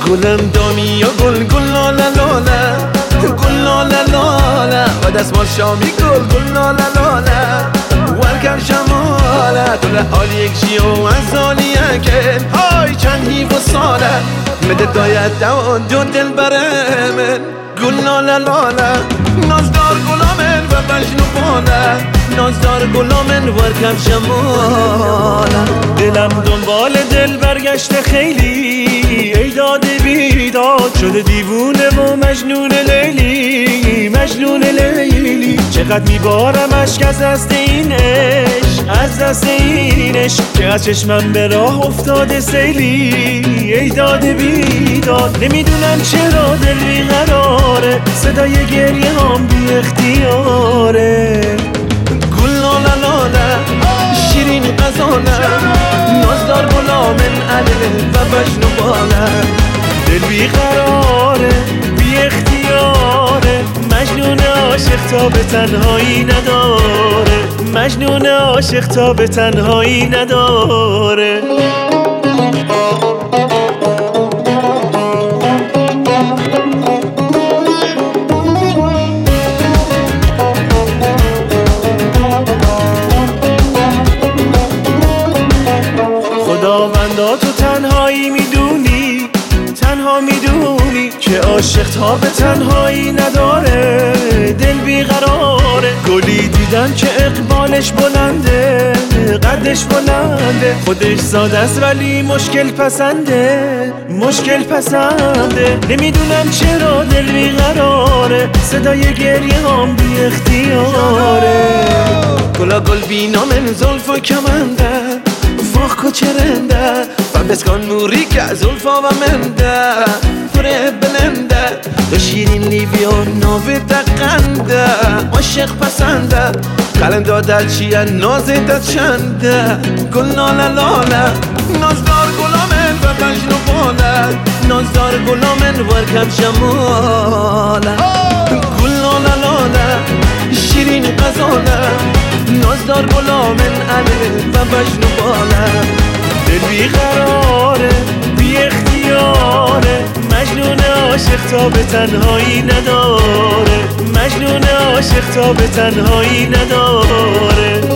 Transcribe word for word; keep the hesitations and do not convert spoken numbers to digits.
گلم دانی یا گل گل لاله لاله گل لاله لاله و دستمال شامی گل گل لاله لاله ورکن شماله تو لحال یک جیو از آلی اکل های چند هیو و ساله مده داید دوان دو دل بره من گل لاله لاله نازدار گلامن و بجنو باله نازدار گلامن ورکم شماله دلم دنبال دل برگشته خیلی ای داد بیداد شده دیوونه و مجنون لیلی مجنون لیلی چقدر میبارم اشک از دست این عشق از دست این عشق که از چشمم به راه افتاده سیلی ای داد بیداد نمیدونم چرا دل بیقراره صدای گریه هم بی اختیاره گل لاله لاله شیرین غزاله نازدار گلامن علیه و بجنو باله دل بیقراره بی اختیاره مجنون عاشق تا به تنهایی نداره مجنون عاشق تا به تنهایی نداره خداوندا تو تنهایی میدونی تنها میدونی که عاشق تا به تنهایی نداره دل بیقراره گلی دیدم که اقبالش بلنده قدش بلنده خودش ساده است ولی مشکل پسنده مشکل پسنده نمیدونم چرا دل بیقراره صدای گریه هم بی اختیاره گلا گل بینا من زلف و کمنده فاخ کچرنده و بسکان نوری که زلفا و منده فره بلنده تو شیرین لیوی و ناوی دقنده عاشق پسنده قلم دادت چیه نازی دت چنده گل لاله لاله نازدار گلامن و بجنو باله نازدار گلامن ورکم شماله گل لاله لاله شیرین غزاله نازدار گلامن علیه و بجنو باله دل بیقراره بی اختیاره مجنون عاشق تا به تنهایی نداره مجنون عاشق تا به تنهایی نداره